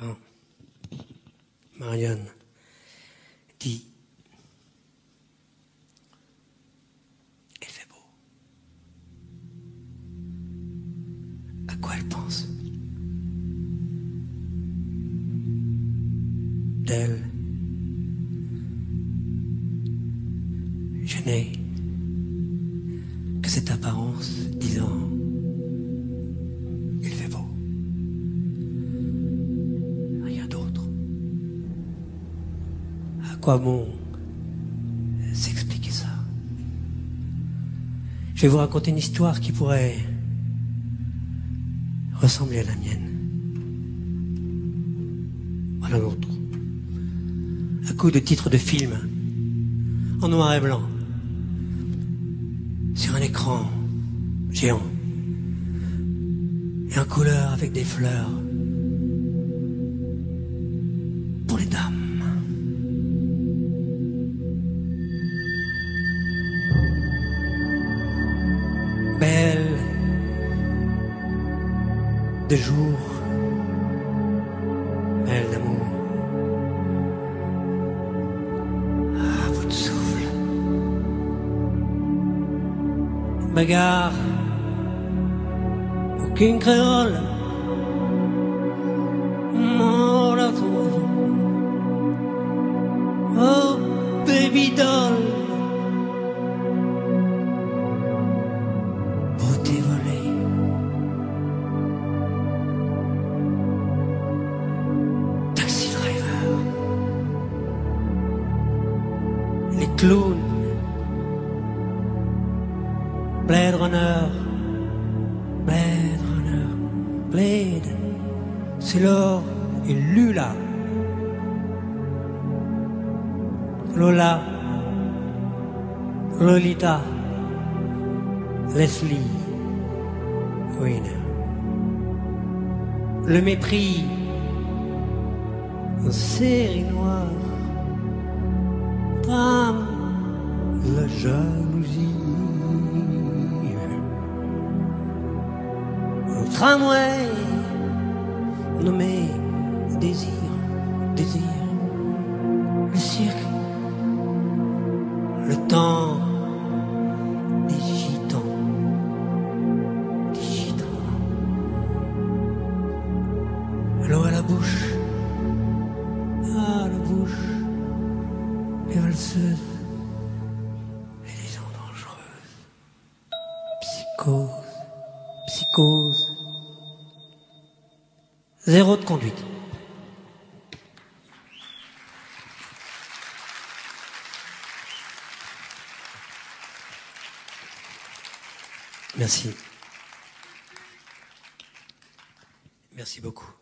Quand Marianne dit « Il fait beau », à quoi elle pense? D'elle, je n'ai que cette apparence disant « Il fait beau ». Rien d'autre. À quoi bon s'expliquer ça? Je vais vous raconter une histoire qui pourrait ressembler à la mienne. Voilà l'autre. À coup de titre de film, en noir et blanc, sur un écran géant, et en couleur avec des fleurs, pour les dames. Belle de jour, belle d'amour. À bout de souffle. Bagarre, aucune créole. Mort à toi. Oh, baby doll. Beauté volée. Taxi driver. Les clowns. Blade Runner. Blade Runner. Blade. C'est l'or et Lula. Lola, Lolita, Leslie, Winner. Le mépris, une série noire, drame, la jalousie. Un tramway nommé Désir, Désir. Le cirque. Le temps des gitans, l'eau à la bouche, la bouche, les valseuses et les gens dangereuses, psychose, zéro de conduite. Merci. Merci beaucoup.